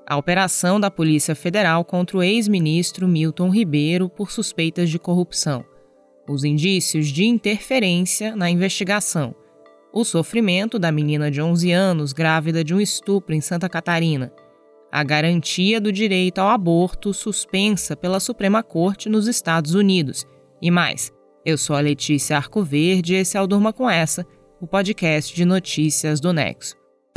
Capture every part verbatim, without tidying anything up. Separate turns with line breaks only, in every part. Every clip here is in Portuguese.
A operação da Polícia Federal contra o ex-ministro Milton Ribeiro por suspeitas de corrupção. Os indícios de interferência na investigação. O sofrimento da menina de onze anos grávida de um estupro em Santa Catarina. A garantia do direito ao aborto suspensa pela Suprema Corte nos Estados Unidos. E mais. Eu sou a Letícia Arcoverde e esse é o Durma Com Essa, o podcast de notícias do Nexo.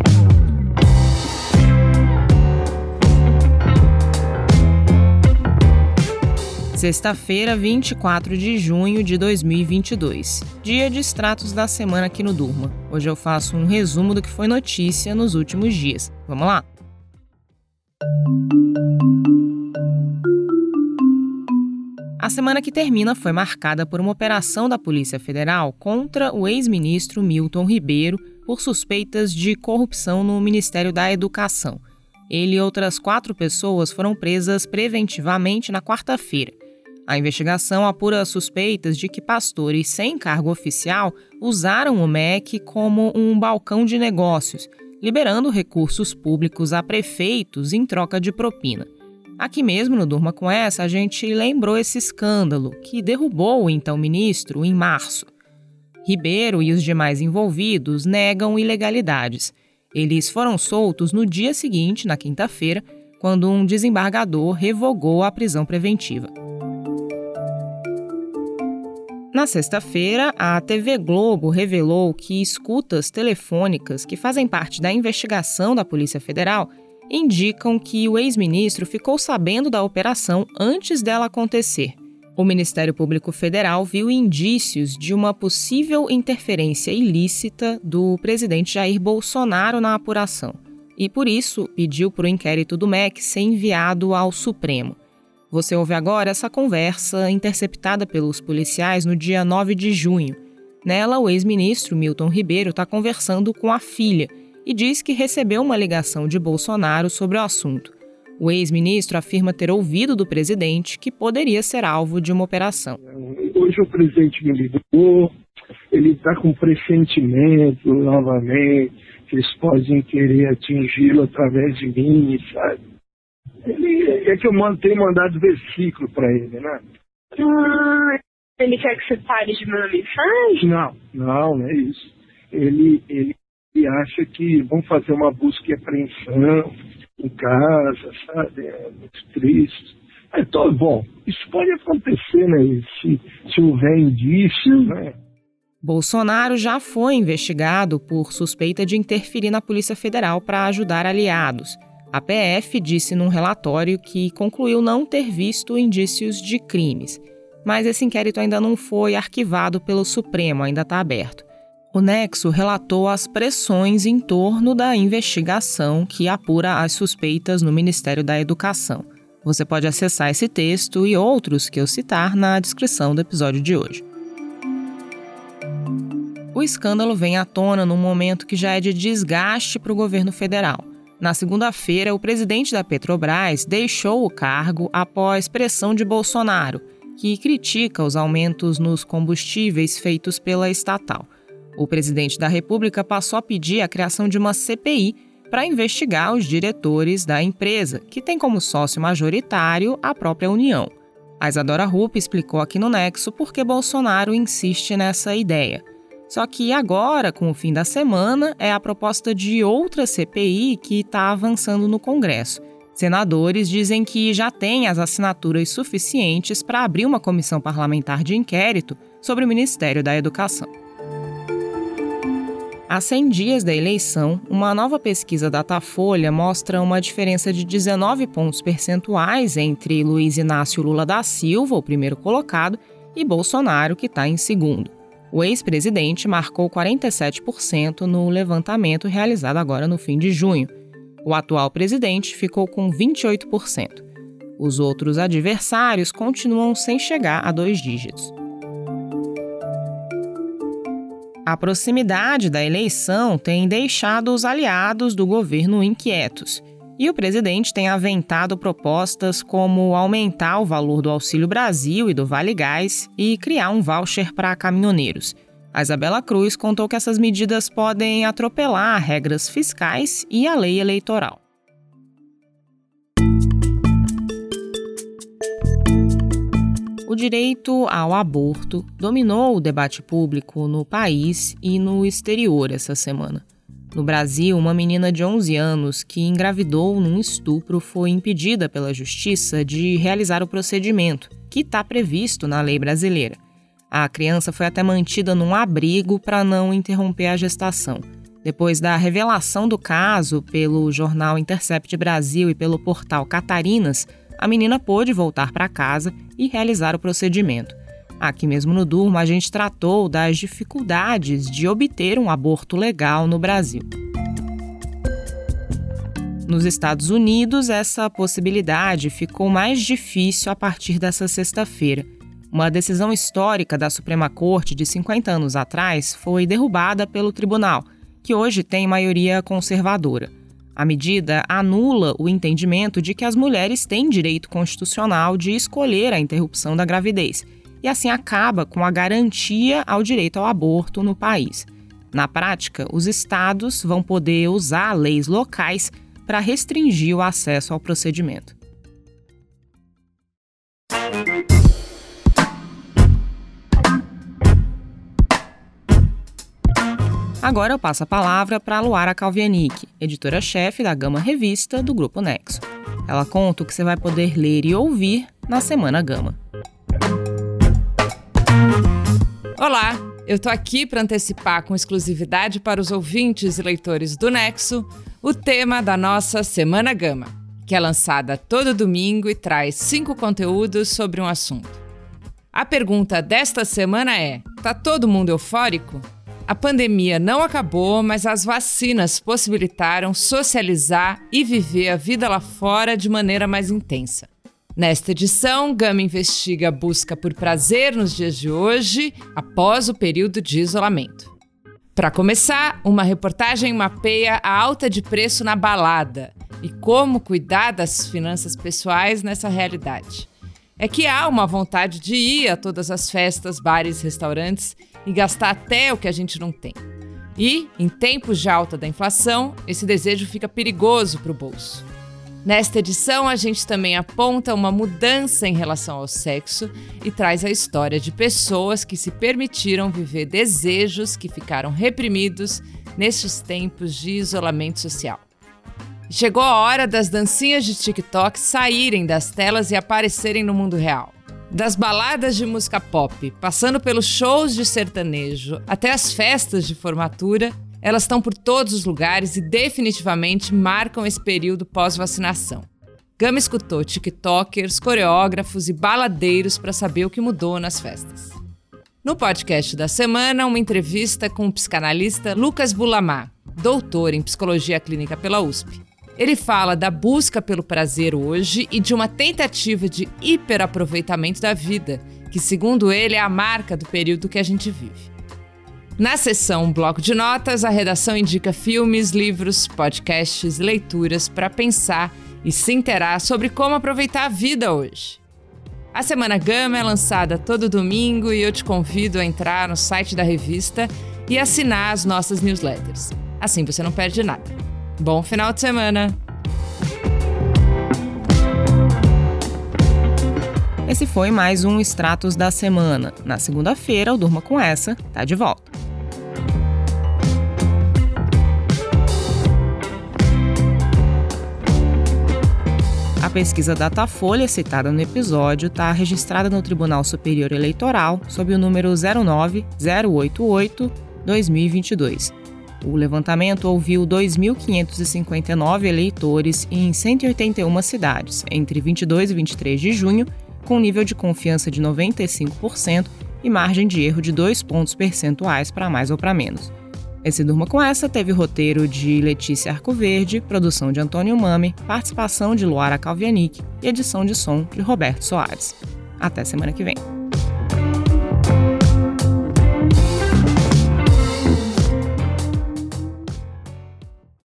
Sexta-feira, vinte e quatro de junho de dois mil e vinte e dois. Dia de extratos da semana aqui no Durma. Hoje eu faço um resumo do que foi notícia nos últimos dias. Vamos lá? A semana que termina foi marcada por uma operação da Polícia Federal contra o ex-ministro Milton Ribeiro por suspeitas de corrupção no Ministério da Educação. Ele e outras quatro pessoas foram presas preventivamente na quarta-feira. A investigação apura suspeitas de que pastores sem cargo oficial usaram o M E C como um balcão de negócios, liberando recursos públicos a prefeitos em troca de propina. Aqui mesmo no Durma Com Essa, a gente lembrou esse escândalo, que derrubou o então ministro em março. Ribeiro e os demais envolvidos negam ilegalidades. Eles foram soltos no dia seguinte, na quinta-feira, quando um desembargador revogou a prisão preventiva. Na sexta-feira, a T V Globo revelou que escutas telefônicas que fazem parte da investigação da Polícia Federal indicam que o ex-ministro ficou sabendo da operação antes dela acontecer. O Ministério Público Federal viu indícios de uma possível interferência ilícita do presidente Jair Bolsonaro na apuração e, por isso, pediu para o inquérito do M E C ser enviado ao Supremo. Você ouve agora essa conversa interceptada pelos policiais no dia nove de junho. Nela, o ex-ministro Milton Ribeiro está conversando com a filha e diz que recebeu uma ligação de Bolsonaro sobre o assunto. O ex-ministro afirma ter ouvido do presidente que poderia ser alvo de uma operação.
Hoje o presidente me ligou, ele está com pressentimento novamente, que eles podem querer atingi-lo através de mim, sabe? Ele, é que eu mando, tenho mandado versículo para ele, né?
Ah, ele quer que você pare de mandar mensagem?
Não, não, não é isso. Ele, ele, ele acha que vão fazer uma busca e apreensão em casa, sabe? É muito triste. É todo bom. Isso pode acontecer, né? Se, se houver indício, né?
Bolsonaro já foi investigado por suspeita de interferir na Polícia Federal para ajudar aliados. A P F disse num relatório que concluiu não ter visto indícios de crimes. Mas esse inquérito ainda não foi arquivado pelo Supremo, ainda está aberto. O Nexo relatou as pressões em torno da investigação que apura as suspeitas no Ministério da Educação. Você pode acessar esse texto e outros que eu citar na descrição do episódio de hoje. O escândalo vem à tona num momento que já é de desgaste para o governo federal. Na segunda-feira, o presidente da Petrobras deixou o cargo após pressão de Bolsonaro, que critica os aumentos nos combustíveis feitos pela estatal. O presidente da República passou a pedir a criação de uma C P I para investigar os diretores da empresa, que tem como sócio majoritário a própria União. A Isadora Rupp explicou aqui no Nexo por que Bolsonaro insiste nessa ideia. Só que agora, com o fim da semana, é a proposta de outra C P I que está avançando no Congresso. Senadores dizem que já têm as assinaturas suficientes para abrir uma comissão parlamentar de inquérito sobre o Ministério da Educação. Há cem dias da eleição, uma nova pesquisa Datafolha mostra uma diferença de dezenove pontos percentuais entre Luiz Inácio Lula da Silva, o primeiro colocado, e Bolsonaro, que está em segundo. O ex-presidente marcou quarenta e sete por cento no levantamento realizado agora no fim de junho. O atual presidente ficou com vinte e oito por cento. Os outros adversários continuam sem chegar a dois dígitos. A proximidade da eleição tem deixado os aliados do governo inquietos. E o presidente tem aventado propostas como aumentar o valor do Auxílio Brasil e do Vale Gás e criar um voucher para caminhoneiros. A Isabela Cruz contou que essas medidas podem atropelar regras fiscais e a lei eleitoral. O direito ao aborto dominou o debate público no país e no exterior essa semana. No Brasil, uma menina de onze anos que engravidou num estupro foi impedida pela justiça de realizar o procedimento, que está previsto na lei brasileira. A criança foi até mantida num abrigo para não interromper a gestação. Depois da revelação do caso pelo jornal Intercept Brasil e pelo portal Catarinas, a menina pôde voltar para casa e realizar o procedimento. Aqui mesmo no Durma, a gente tratou das dificuldades de obter um aborto legal no Brasil. Nos Estados Unidos, essa possibilidade ficou mais difícil a partir dessa sexta-feira. Uma decisão histórica da Suprema Corte de cinquenta anos atrás foi derrubada pelo tribunal, que hoje tem maioria conservadora. A medida anula o entendimento de que as mulheres têm direito constitucional de escolher a interrupção da gravidez e assim acaba com a garantia ao direito ao aborto no país. Na prática, os estados vão poder usar leis locais para restringir o acesso ao procedimento. Agora eu passo a palavra para a Luara Kalvianic, editora-chefe da Gama Revista do Grupo Nexo. Ela conta o que você vai poder ler e ouvir na Semana Gama.
Olá, eu tô aqui para antecipar com exclusividade para os ouvintes e leitores do Nexo o tema da nossa Semana Gama, que é lançada todo domingo e traz cinco conteúdos sobre um assunto. A pergunta desta semana é: tá todo mundo eufórico? A pandemia não acabou, mas as vacinas possibilitaram socializar e viver a vida lá fora de maneira mais intensa. Nesta edição, Gama investiga a busca por prazer nos dias de hoje, após o período de isolamento. Para começar, uma reportagem mapeia a alta de preço na balada e como cuidar das finanças pessoais nessa realidade. É que há uma vontade de ir a todas as festas, bares, restaurantes e gastar até o que a gente não tem. E, em tempos de alta da inflação, esse desejo fica perigoso para o bolso. Nesta edição, a gente também aponta uma mudança em relação ao sexo e traz a história de pessoas que se permitiram viver desejos que ficaram reprimidos nestes tempos de isolamento social. Chegou a hora das dancinhas de TikTok saírem das telas e aparecerem no mundo real. Das baladas de música pop, passando pelos shows de sertanejo, até as festas de formatura, elas estão por todos os lugares e definitivamente marcam esse período pós-vacinação. Gama escutou tiktokers, coreógrafos e baladeiros para saber o que mudou nas festas. No podcast da semana, uma entrevista com o psicanalista Lucas Bulamar, doutor em psicologia clínica pela U S P. Ele fala da busca pelo prazer hoje e de uma tentativa de hiperaproveitamento da vida, que, segundo ele, é a marca do período que a gente vive. Na seção Bloco de Notas, a redação indica filmes, livros, podcasts e leituras para pensar e se inteirar sobre como aproveitar a vida hoje. A Semana Gama é lançada todo domingo e eu te convido a entrar no site da revista e assinar as nossas newsletters. Assim você não perde nada. Bom final de semana!
Esse foi mais um Extratos da Semana. Na segunda-feira, o Durma com Essa tá de volta. A pesquisa Datafolha, citada no episódio, está registrada no Tribunal Superior Eleitoral sob o número zero nove zero oito oito barra dois mil e vinte e dois. O levantamento ouviu dois mil quinhentos e cinquenta e nove eleitores em cento e oitenta e uma cidades, entre vinte e dois e vinte e três de junho, com nível de confiança de noventa e cinco por cento e margem de erro de dois pontos percentuais para mais ou para menos. Esse Durma com Essa teve roteiro de Letícia Arcoverde, produção de Antônio Mame, participação de Luara Kalvianic e edição de som de Roberto Soares. Até semana que vem.